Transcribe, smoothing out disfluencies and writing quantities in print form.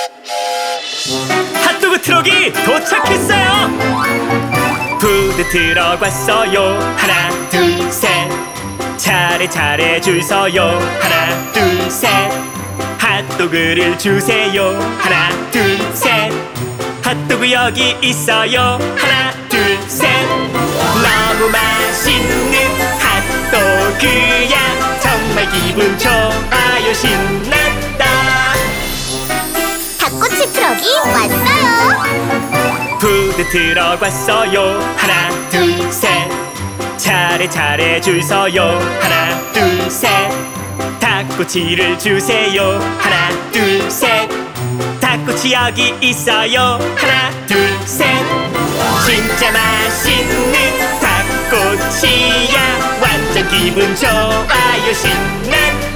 핫도그 트럭이 도착했어요. 푸드 트럭 왔어요. 하나 둘 셋. 차례차례 줄 서요. 하나 둘 셋. 핫도그를 주세요. 하나 둘 셋. 핫도그 여기 있어요. 하나 둘 셋. 너무 맛있는 핫도그야. 정말 기분 좋아요. 신난다. 닭꼬치 트럭이 왔어요. 푸드 트럭 왔어요. 하나 둘 셋. 차례차례 줄 서요. 하나 둘 셋. 닭꼬치를 주세요. 하나 둘 셋. 닭꼬치 여기 있어요. 하나 둘 셋. 진짜 맛있는 닭꼬치야. 완전 기분 좋아요. 신난다.